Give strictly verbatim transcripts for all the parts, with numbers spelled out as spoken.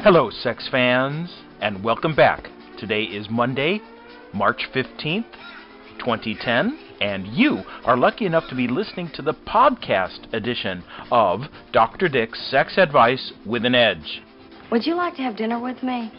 Hello, sex fans, and welcome back. Today is Monday, March fifteenth, twenty ten, and you are lucky enough to be listening to the podcast edition of Doctor Dick's Sex Advice with an Edge. Would you like to have dinner with me?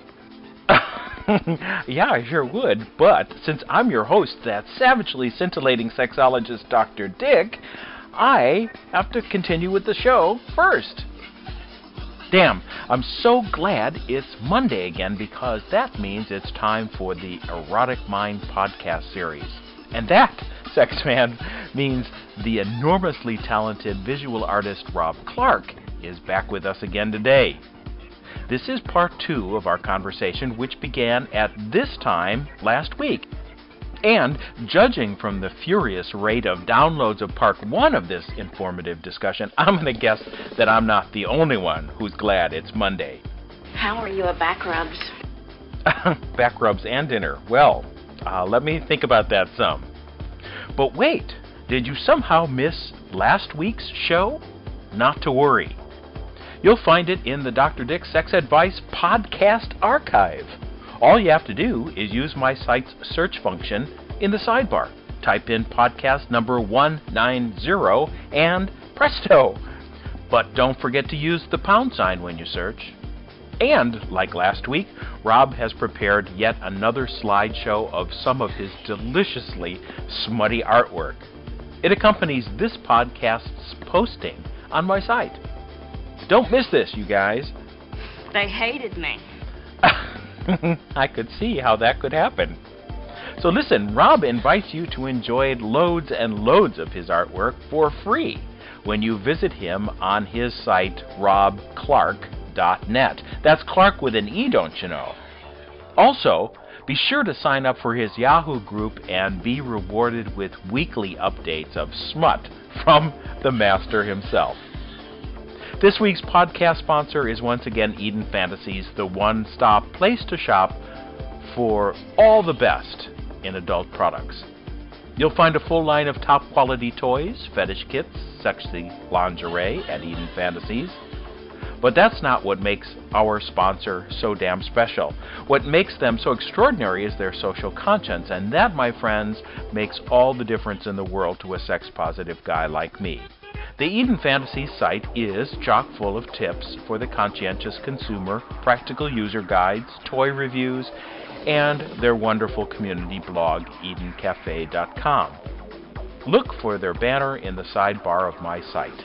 Yeah, I sure would, but since I'm your host, that savagely scintillating sexologist Doctor Dick, I have to continue with the show first. Damn, I'm so glad it's Monday again because that means it's time for the Erotic Mind podcast series. And that, sex fan, means the enormously talented visual artist Rob Clark is back with us again today. This is part two of our conversation, which began at this time last week. And judging from the furious rate of downloads of part one of this informative discussion, I'm going to guess that I'm not the only one who's glad it's Monday. How are you at back rubs? Back rubs and dinner. Well, uh, let me think about that some. But wait, did you somehow miss last week's show? Not to worry. You'll find it in the Doctor Dick Sex Advice podcast archive. All you have to do is use my site's search function in the sidebar. Type in podcast number one ninety and presto! But don't forget to use the pound sign when you search. And, like last week, Rob has prepared yet another slideshow of some of his deliciously smutty artwork. It accompanies this podcast's posting on my site. Don't miss this, you guys. They hated me. I could see how that could happen. So listen, Rob invites you to enjoy loads and loads of his artwork for free when you visit him on his site, rob clark dot net. That's Clark with an E, don't you know? Also, be sure to sign up for his Yahoo group and be rewarded with weekly updates of smut from the master himself. This week's podcast sponsor is once again Eden Fantasies, the one-stop place to shop for all the best in adult products. You'll find a full line of top-quality toys, fetish kits, sexy lingerie at Eden Fantasies. But that's not what makes our sponsor so damn special. What makes them so extraordinary is their social conscience, and that, my friends, makes all the difference in the world to a sex-positive guy like me. The Eden Fantasies site is chock full of tips for the conscientious consumer, practical user guides, toy reviews, and their wonderful community blog, eden cafe dot com. Look for their banner in the sidebar of my site.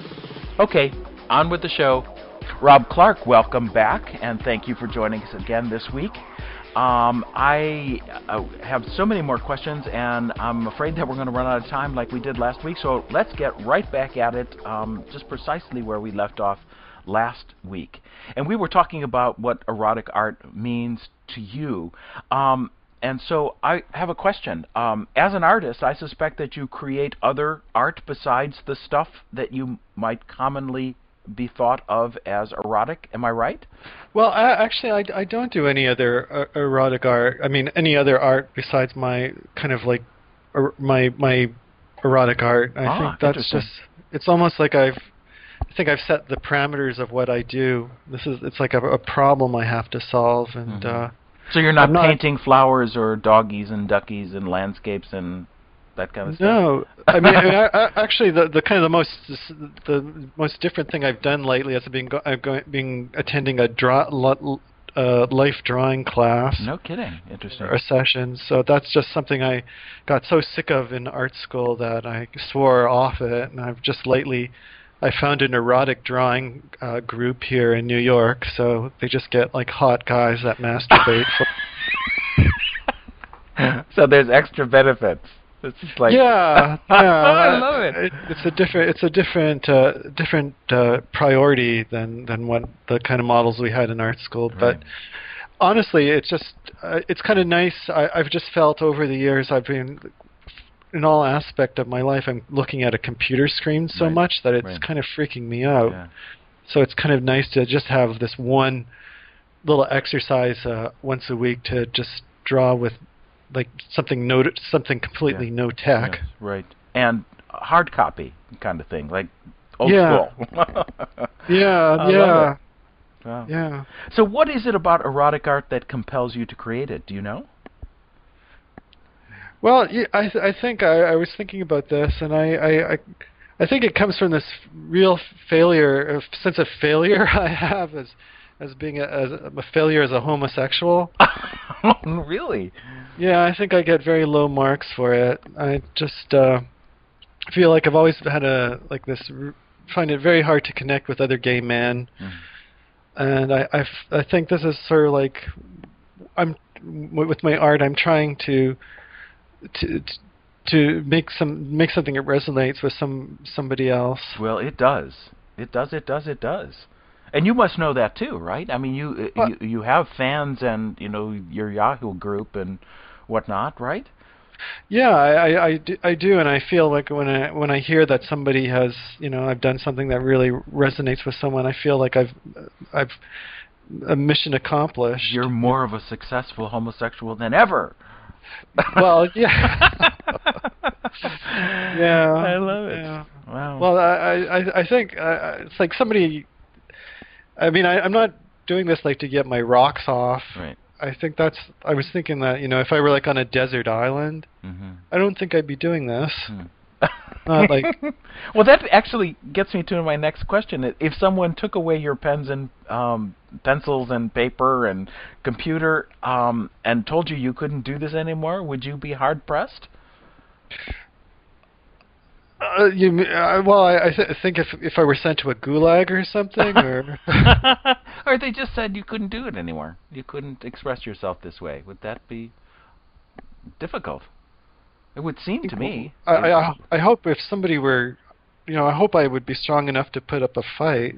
Okay, on with the show. Rob Clark, welcome back, and thank you for joining us again this week. Um, I uh, have so many more questions, and I'm afraid that we're going to run out of time like we did last week, so let's get right back at it, um, just precisely where we left off last week. And we were talking about what erotic art means to you. Um, and so I have a question. Um, as an artist, I suspect that you create other art besides the stuff that you might commonly be thought of as erotic. Am I right? Well, I, actually, I, I don't do any other uh, erotic art. I mean, any other art besides my kind of like er, my my erotic art. I ah, think that's just. It's almost like I've. I think I've set the parameters of what I do. This is. It's like a, a problem I have to solve, and. Mm-hmm. Uh, so you're not, not painting flowers or doggies and duckies and landscapes and that kind of stuff? No, I mean, I mean I, I, actually, the the kind of the most the most different thing I've done lately has been go, I've going being attending a draw, uh, life drawing class. No kidding, interesting. Or a session. So that's just something I got so sick of in art school that I swore off it, and I've just lately. I found an erotic drawing uh, group here in New York, so they just get like hot guys that masturbate. For so there's extra benefits. It's like yeah, yeah. I love it. it. It's a different, it's a different, uh, different uh, priority than than what the kind of models we had in art school. Right. But honestly, it's just, uh, it's kind of nice. I, I've just felt over the years I've been. In all aspect of my life, I'm looking at a computer screen so right. much that it's right. kind of freaking me out. Yeah. So it's kind of nice to just have this one little exercise uh, once a week to just draw with like something no, something completely yeah. no tech. Yes, right. And hard copy kind of thing, like old yeah. school. yeah, I yeah. Wow. Yeah. So what is it about erotic art that compels you to create it? Do you know? Well, yeah, I th- I think I, I was thinking about this, and I, I I I think it comes from this real failure, uh, sense of failure I have as as being a, as a failure as a homosexual. Really? Yeah, I think I get very low marks for it. I just uh, feel like I've always had a like this. R- find it very hard to connect with other gay men, Mm. and I I, f- I think this is sort of like I'm w- with my art. I'm trying to to to make some make something that resonates with some somebody else. Well, it does. It does. It does. It does. And you must know that too, right? I mean, you uh, Well- you you have fans and you know your Yahoo group and whatnot, right? Yeah, I, I, I, do, I do, and I feel like when I when I hear that somebody has, you know, I've done something that really resonates with someone, I feel like I've I've a mission accomplished. You're more of a successful homosexual than ever. Well, yeah. Yeah. I love it. Yeah. Wow. Well, I I I think uh, it's like somebody. I mean, I, I'm not doing this like to get my rocks off. Right. I think that's. I was thinking that, you know, if I were like on a desert island, Mm-hmm. I don't think I'd be doing this. Hmm. Not like. Well, that actually gets me to my next question. If someone took away your pens and um, pencils and paper and computer um, and told you you couldn't do this anymore, would you be hard pressed? Uh, you, m- uh, well, I, I th- think if if I were sent to a gulag or something, or Or they just said you couldn't do it anymore. You couldn't express yourself this way. Would that be difficult? It would seem to me. I, I I hope if somebody were, you know, I hope I would be strong enough to put up a fight.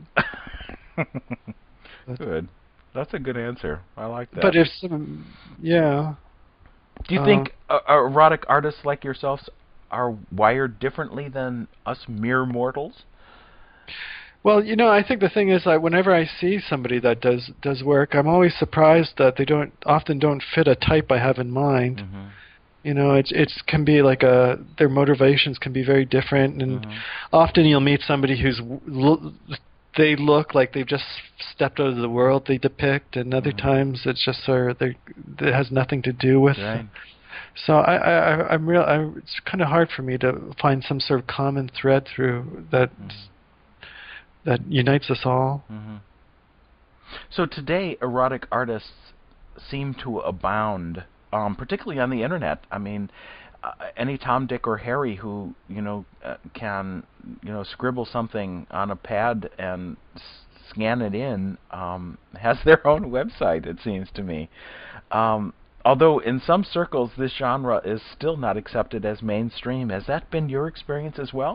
Good. That's a good answer. I like that. But if some, yeah. Do you uh, think uh, erotic artists like yourselves are wired differently than us mere mortals? Well, you know, I think the thing is that whenever I see somebody that does does work, I'm always surprised that they don't often don't fit a type I have in mind. Mm-hmm. You know, it's it's can be like a their motivations can be very different, and Mhm. often you'll meet somebody who's w- lo- they look like they've just stepped out of the world they depict, and other Mhm. times it's just sort of they it has nothing to do with. Right. So I I I- I'm real. I, it's kind of hard for me to find some sort of common thread through that Mhm. that unites us all. Mm-hmm. So today, erotic artists seem to abound, um, particularly on the internet. I mean, uh, any Tom, Dick, or Harry who you know uh, can you know scribble something on a pad and s- scan it in um, has their own website. It seems to me. Um, although in some circles this genre is still not accepted as mainstream. Has that been your experience as well?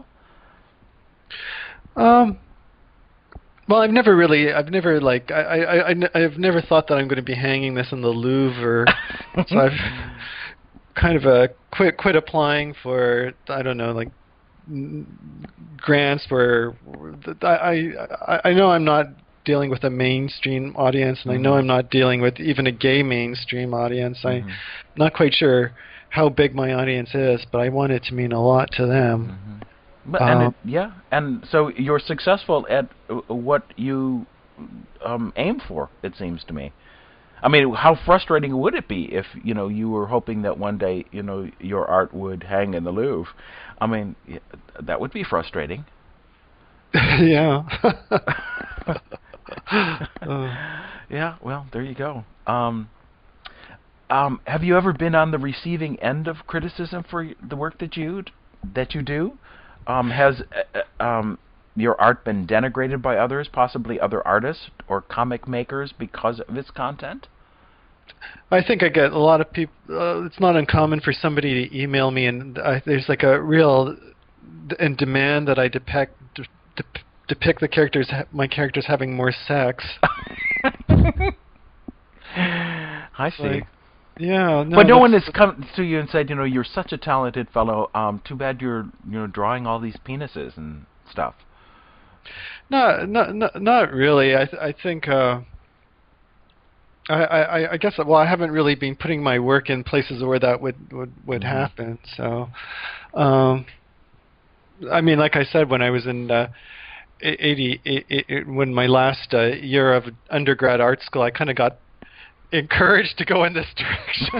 Um. Well, I've never really, I've never like, I, I, I, I n- I've never thought that I'm going to be hanging this in the Louvre, or so I've kind of uh, quit, quit applying for, I don't know, like n- grants for. I, I, I know I'm not dealing with a mainstream audience, and I know Mhm. I'm not dealing with even a gay mainstream audience. Mhm. I'm not quite sure how big my audience is, but I want it to mean a lot to them. Mhm. But, and Uh, it, yeah, and so you're successful at uh, what you um, aim for. It seems to me. I mean, how frustrating would it be if you know you were hoping that one day you know your art would hang in the Louvre? I mean, y- that would be frustrating. Yeah. Uh. Yeah. Well, there you go. Um, um, have you ever been on the receiving end of criticism for y- the work that you that you do? Um, has uh, uh, um, your art been denigrated by others, possibly other artists or comic makers, because of its content? I think I get a lot of people. Uh, it's not uncommon for somebody to email me, and I, there's like a real d- and demand that I depict d- dep- depict the characters, ha- my characters having more sex. I see. Like, yeah, no, but no one has that's- come to you and said, you know, you're such a talented fellow. Um, too bad you're, you know, drawing all these penises and stuff. No, no, no, not really. I, th- I think. Uh, I, I, I guess. Well, I haven't really been putting my work in places where that would would, would Mhm. happen. So, um, I mean, like I said, when I was in uh, eighty, it, it, when my last uh, year of undergrad art school, I kind of got encouraged to go in this direction.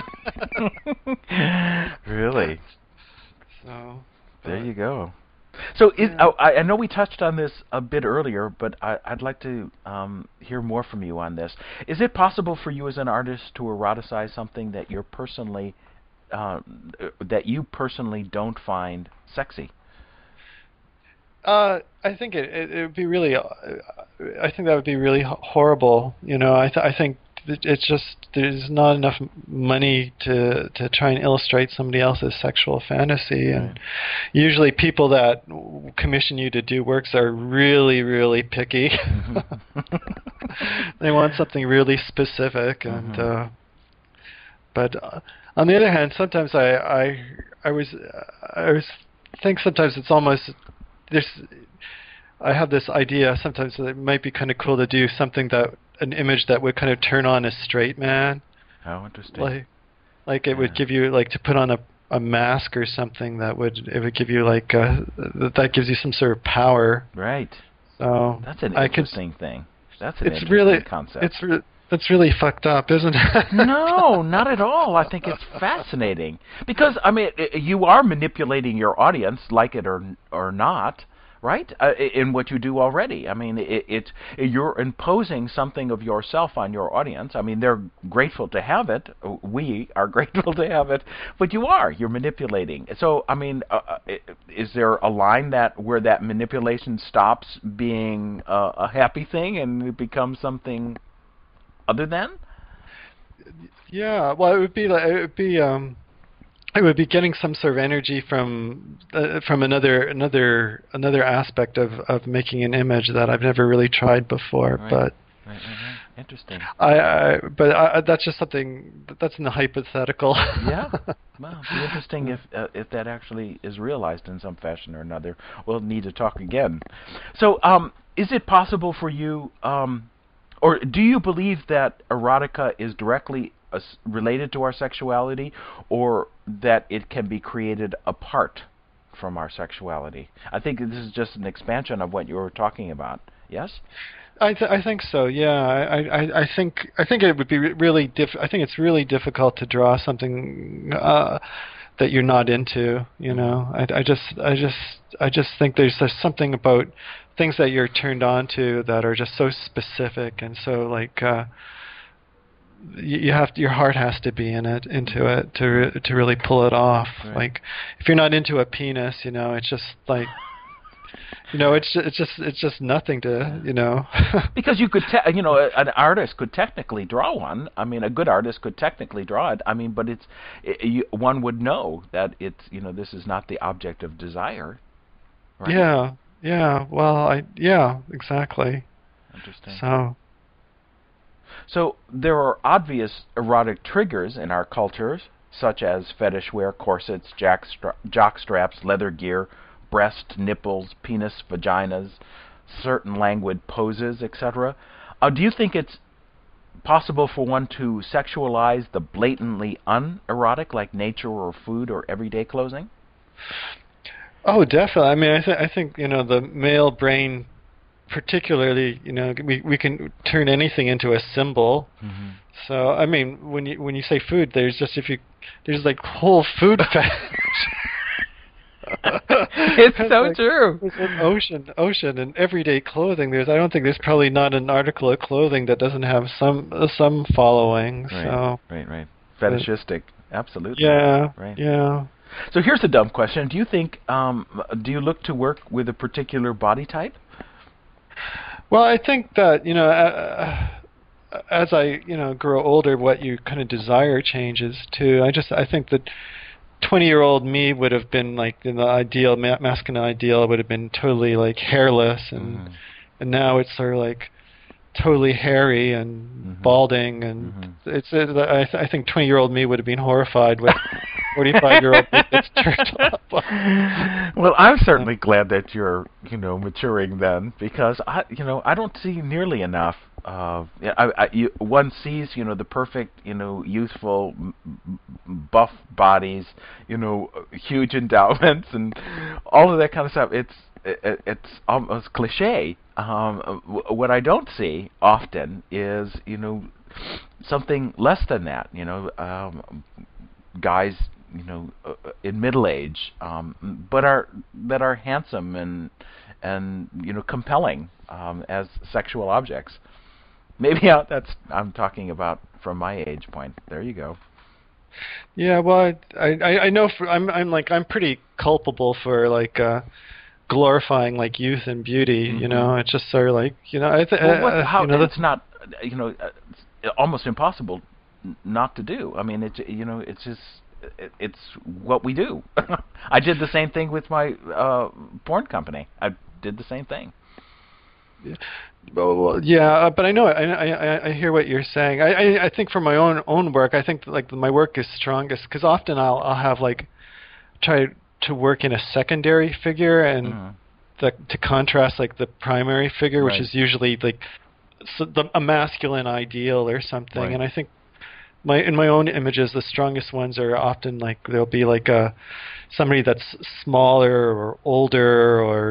Really? So there you go. So is, yeah. oh, I, I know we touched on this a bit earlier, but I, I'd like to um, hear more from you on this. Is it possible for you as an artist to eroticize something that you're personally uh, that you personally don't find sexy? Uh, I think it, it it would be really. Uh, I think that would be really h- horrible. You know, I th- I think it's just there's not enough money to to try and illustrate somebody else's sexual fantasy, and Right. usually people that commission you to do works are really really picky. They want something really specific, and Mm-hmm. uh, but uh, on the other hand, sometimes I I I was I was think sometimes it's almost there's I have this idea sometimes that it might be kind of cool to do something that an image that would kind of turn on a straight man, How interesting. like like it Yeah. would give you like to put on a a mask or something that would it would give you like uh, that gives you some sort of power. Right. So That's an I could, interesting thing. That's an it's interesting really concept. it's re- that's really fucked up, isn't it? No, not at all. I think it's fascinating because I mean, i- you are manipulating your audience, like it or or not, right? Uh, i- in what you do already. I mean, it, it you're imposing something of yourself on your audience. I mean, they're grateful to have it. We are grateful to have it, but you are you're manipulating. So, I mean, uh, uh, i- is there a line that where that manipulation stops being uh, a happy thing and it becomes something other than? Yeah, well, it would be like it would be um, it would be getting some sort of energy from uh, from another another another aspect of of making an image that I've never really tried before. Right. But Right, right, right. Interesting. I, I but I, that's just something that's in the hypothetical. Yeah. Well, it'd be interesting if uh, if that actually is realized in some fashion or another. We'll need to talk again. So, um, is it possible for you, um, or do you believe that erotica is directly as- related to our sexuality, or that it can be created apart from our sexuality? I think this is just an expansion of what you were talking about. Yes. I th- I think so. Yeah, I, I I think I think it would be re- really diff. I think it's really difficult to draw something uh, that you're not into. You know, I, I just I just I just think there's there's something about things that you're turned on to that are just so specific and so like uh, you, you have to, your heart has to be in it into it to re- to really pull it off. Right. Like if you're not into a penis, you know, it's just like. You know, it's it's just it's just nothing to you know. Because you could, te- you know, a, an artist could technically draw one. I mean, a good artist could technically draw it. I mean, but it's it, you, one would know that it's you know this is not the object of desire. Right? Yeah, yeah. Well, I yeah, exactly. Interesting. So So there are obvious erotic triggers in our cultures, such as fetish wear, corsets, jack stra- jock straps, leather gear, breast, nipples, penis, vaginas, certain languid poses, et cetera. Uh, do you think it's possible for one to sexualize the blatantly unerotic, like nature or food or everyday clothing? oh, definitely. I mean, I th- I think you know the male brain, particularly, you know, we we can turn anything into a symbol. Mm-hmm. So I mean, when you when you say food, there's just if you there's like whole food fetish. It's so like, true. There's an ocean, ocean, and everyday clothing. There's, I don't think there's probably not an article of clothing that doesn't have some uh, some following. Right, So right, right. Fetishistic, absolutely. yeah, Right. yeah. So here's a dumb question: Do you think, um, do you look to work with a particular body type? Well, I think that you know, uh, as I you know grow older, what you kind of desire changes too. I just I think that twenty-year-old me would have been like in the ideal ma- masculine ideal would have been totally like hairless, and Mhm. and now it's sort of like totally hairy and Mhm. balding, and Mhm. it's it, I, th- I think twenty-year-old me would have been horrified with forty-five-year-old me that's turned up. Well, I'm certainly glad that you're, you know, maturing then, because I, you know, I don't see nearly enough. Uh, yeah, I, I, you, one sees, you know, the perfect, you know, youthful, m- m- buff bodies, you know, huge endowments, and all of that kind of stuff. It's it, it's almost cliche. Um, w- what I don't see often is, you know, something less than that. You know, um, guys, you know, uh, in middle age, um, but are that are handsome and and you know compelling um, as sexual objects. Maybe uh, that's I'm talking about from my age point. There you go. Yeah, well, I I, I know for, I'm I'm like I'm pretty culpable for like uh, glorifying like youth and beauty. Mm-hmm. You know, it's just sort of like you know I th- Well, what, uh, how you know, it's not you know uh, it's almost impossible n- not to do. I mean, it's you know it's just it, it's what we do. I did the same thing with my uh, porn company. I did the same thing. Well, yeah, uh, but I know I, I I hear what you're saying. I, I I think for my own own work, I think like my work is strongest because often I'll I'll have like try to work in a secondary figure and Mm-hmm. the, to contrast like the primary figure, which Right. is usually like so the, a masculine ideal or something. Right. And I think my in my own images, the strongest ones are often like there'll be like a somebody that's smaller or older or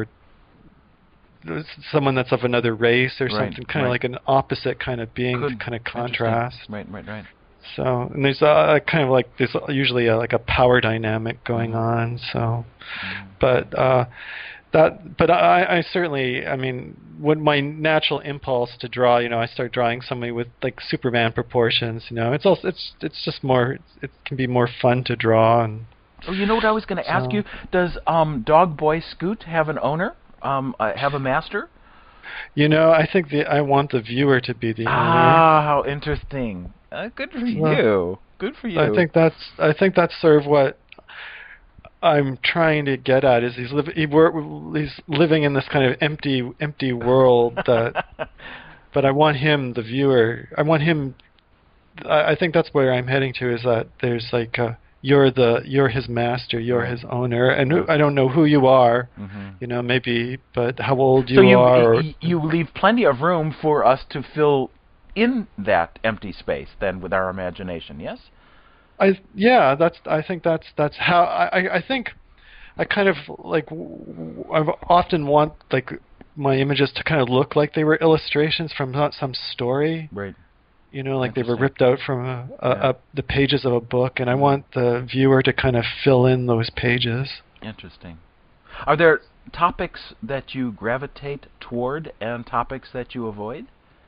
someone that's of another race or Right, something, kind of right. like an opposite kind of being Good. to kind of Interesting. contrast. Right, right, right. So, and there's a, kind of like there's usually a, like a power dynamic going Mhm. on. So, Mm. but uh, that, but I, I certainly, I mean, when my natural impulse to draw, you know, I start drawing somebody with like Superman proportions. You know, it's also it's it's just more, it's, it can be more fun to draw. And Oh, you know what I was going to ask So- you? Does um, Dog Boy Scoot have an owner? Um, uh, have a master? you know, I think the I want the viewer to be the owner. Ah, how interesting. Uh, good for Well, you. Good for you. I think that's I think that's sort of what I'm trying to get at is he's liv- he wor- he's living in this kind of empty empty world that but I want him the viewer I want him I, I think that's where I'm heading to is that there's like uh you're the you're his master, you're Right. his owner, and who, I don't know who you are, Mhm. you know, maybe, but how old you so you are. y- you leave plenty of room for us to fill in that empty space then with our imagination, yes? I yeah, that's I think that's that's how I I I think I kind of like w- I often want like my images to kind of look like they were illustrations from not some story, Right. you know, like they were Interesting. ripped out from a, a, Yeah. a, the pages of a book, and I want the viewer to kind of fill in those pages. Interesting. Are there topics that you gravitate toward and topics that you avoid?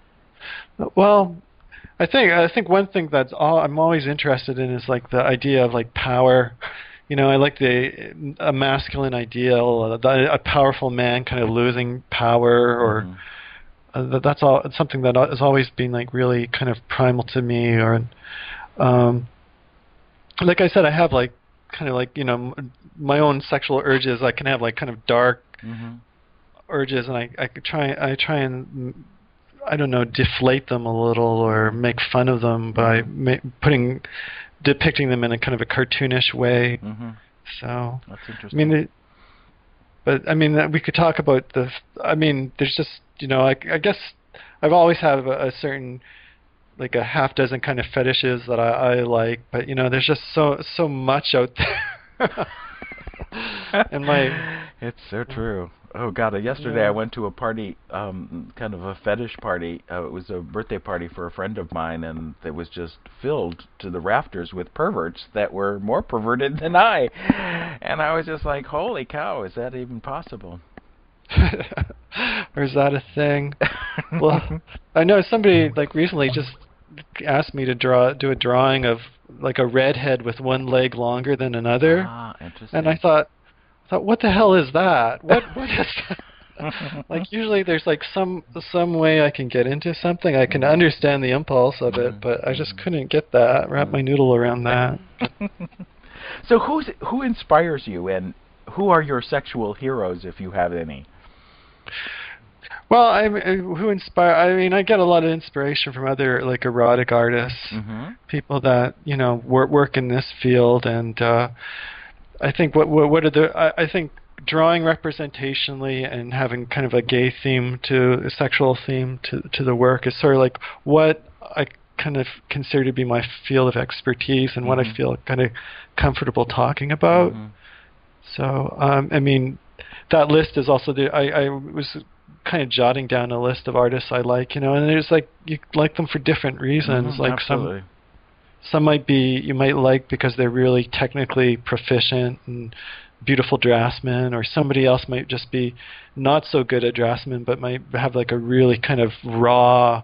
Well, I think I think one thing that's all I'm always interested in is like the idea of like power. You know, I like the a masculine ideal, uh, the, a powerful man kind of losing power, or Mhm. uh, that, that's all. It's something that has always been like really kind of primal to me. Or, um, like I said, I have like kind of like you know m- my own sexual urges. I can have like kind of dark Mhm. urges, and I I could try I try and mm, I don't know deflate them a little or make fun of them by ma- putting depicting them in a kind of a cartoonish way. Mhm. So That's I interesting. mean, it, but I mean that we could talk about the. I mean, there's just you know I, I guess I've always had a, a certain like a half dozen kind of fetishes that I, I like, but you know there's just so so much out there. And my It's so true. Oh God! Uh, yesterday I went to a party, um, kind of a fetish party. Uh, it was a birthday party for a friend of mine, and it was just filled to the rafters with perverts that were more perverted than I. And I was just like, "Holy cow! Is that even possible?" or is that a thing? Well, I know somebody like recently just asked me to draw do a drawing of like a redhead with one leg longer than another, Ah, interesting. and I thought, thought, what the hell is that? What what is that? Like usually there's like some some way I can get into something. I can understand the impulse of it, but I just couldn't get that, wrap my noodle around that. So who's who inspires you, and who are your sexual heroes, if you have any? Well, I who inspire. I mean, I get a lot of inspiration from other like erotic artists, Mm-hmm. people that you know work work in this field, and uh, I think what what, what are the I, I think drawing representationally and having kind of a gay theme to a sexual theme to to the work is sort of like what I kind of consider to be my field of expertise and what I Mhm. feel kind of comfortable talking about. Mm-hmm. So um, I mean, that list is also the, I, I was kind of jotting down a list of artists I like, you know, and there's like, you like them for different reasons. Mhm, like absolutely. some some might be, you might like because they're really technically proficient and beautiful draftsmen, or somebody else might just be not so good at draftsman but might have like a really kind of raw,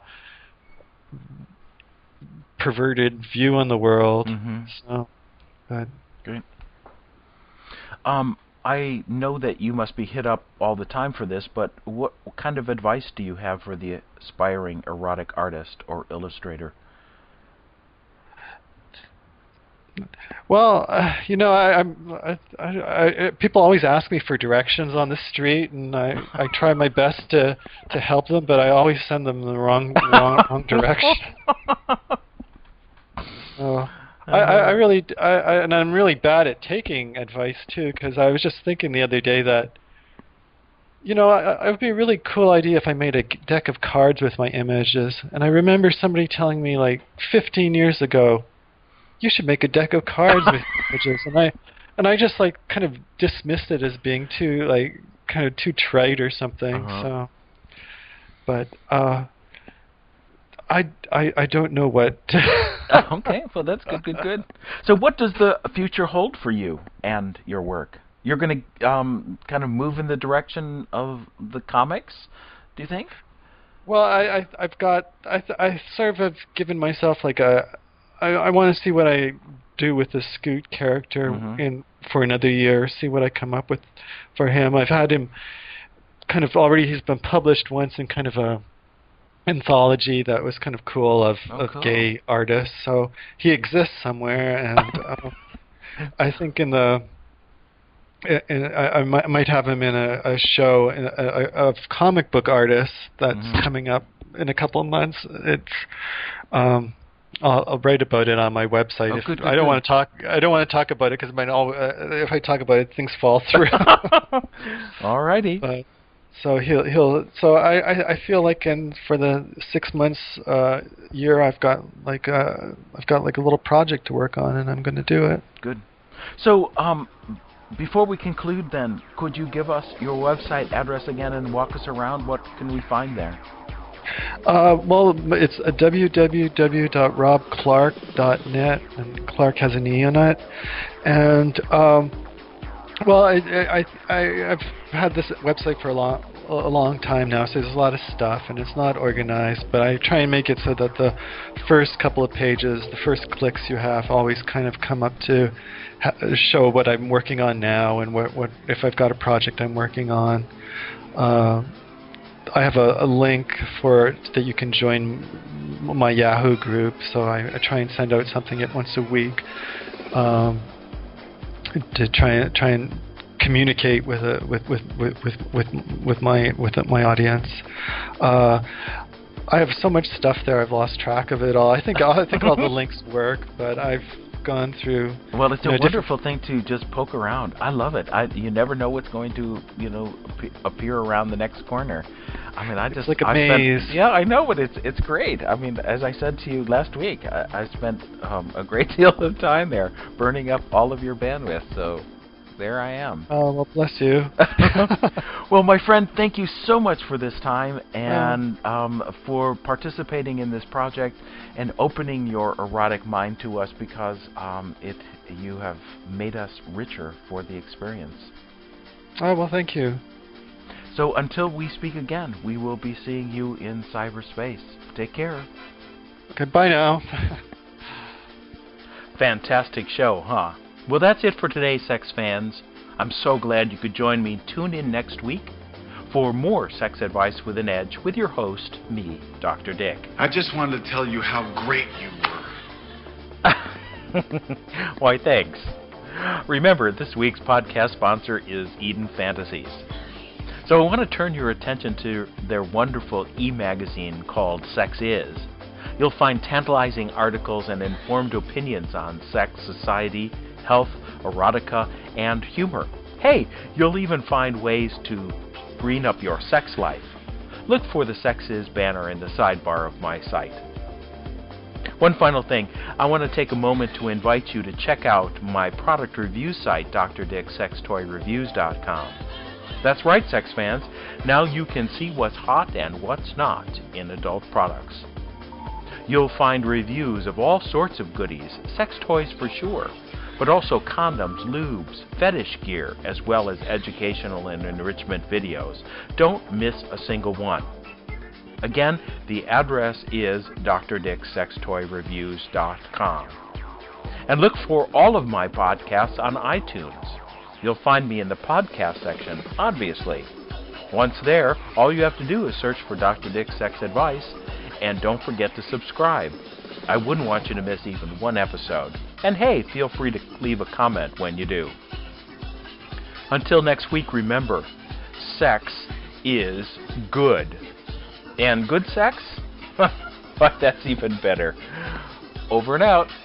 perverted view on the world. Mm-hmm. So, but Great. Um, I know that you must be hit up all the time for this, but what, what kind of advice do you have for the aspiring erotic artist or illustrator? Well, uh, you know, I, I'm. I, I, I, people always ask me for directions on the street, and I, I try my best to, to help them, but I always send them the wrong wrong, wrong direction. So, I, I, I really, I, I, and I'm really bad at taking advice too, because I was just thinking the other day that, you know, I, it would be a really cool idea if I made a deck of cards with my images. And I remember somebody telling me like fifteen years ago, you should make a deck of cards with images, and I, and I just like kind of dismissed it as being too like kind of too trite or something. Uh-huh. So, but uh, I, I, I don't know what. Okay, well that's good, good, good. So, what does the future hold for you and your work? You're going to um, kind of move in the direction of the comics, do you think? Well, I, I I've got I I sort of have given myself like a. I, I want to see what I do with the Scoot character Mm-hmm. in for another year. See what I come up with for him. I've had him kind of already. He's been published once in kind of a anthology that was kind of cool of, Oh, of cool. gay artists. So he exists somewhere, and uh, I think in the. In, I, I might, might have him in a, a show in a, a, of comic book artists that's Mhm. coming up in a couple of months. It's. Um, I'll, I'll write about it on my website. Oh, if, good, good, I don't good. want to talk. I don't want to talk about it because might all. Uh, if I talk about it, things fall through. Alrighty. But so he'll he'll. So I, I, I feel like in for the six months uh, year I've got like uh, I've got like a little project to work on, and I'm going to do it. Good. So, um, before we conclude, then, could you give us your website address again and walk us around? What can we find there? Uh, well, it's a w w w dot rob clark dot net, and Clark has an E on it. And um, well, I, I, I, I've had this website for a long, a long time now, so there's a lot of stuff, and it's not organized. But I try and make it so that the first couple of pages, the first clicks you have, always kind of come up to ha- show what I'm working on now, and what, what if I've got a project I'm working on. Uh, I have a, a link for that you can join my Yahoo group, so I, I try and send out something at once a week um, to try try and communicate with a, with, with, with, with, with, with my with my audience. Uh, I have so much stuff there, I've lost track of it all. I think I think all the links work, but I've gone through. Well, it's you a know, different- wonderful thing to just poke around. I love it. I you never know what's going to you know ap- appear around the next corner. I mean, I just like a I maze. Spent, yeah, I know, but it's it's great. I mean, as I said to you last week, I, I spent um, a great deal of time there burning up all of your bandwidth. So there I am. Oh, well, bless you. Well, my friend, thank you so much for this time and um, for participating in this project and opening your erotic mind to us, because um, it you have made us richer for the experience. Oh, well, thank you. So until we speak again, we will be seeing you in cyberspace. Take care. Goodbye now. Fantastic show, huh? Well, that's it for today, sex fans. I'm so glad you could join me. Tune in next week for more Sex Advice with an Edge with your host, me, Doctor Dick. I just wanted to tell you how great you were. Why, thanks. Remember, this week's podcast sponsor is Eden Fantasies. So I want to turn your attention to their wonderful e-magazine called Sex Is. You'll find tantalizing articles and informed opinions on sex, society, health, erotica, and humor. Hey, you'll even find ways to green up your sex life. Look for the Sex Is banner in the sidebar of my site. One final thing, I want to take a moment to invite you to check out my product review site, D R Dick Sex Toy Reviews dot com. That's right, sex fans. Now you can see what's hot and what's not in adult products. You'll find reviews of all sorts of goodies, sex toys for sure, but also condoms, lubes, fetish gear, as well as educational and enrichment videos. Don't miss a single one. Again, the address is d r dick sex toy reviews dot com. And look for all of my podcasts on iTunes. You'll find me in the podcast section, obviously. Once there, all you have to do is search for Doctor Dick's Sex Advice, and don't forget to subscribe. I wouldn't want you to miss even one episode. And hey, feel free to leave a comment when you do. Until next week, remember, sex is good. And good sex? But that's even better. Over and out.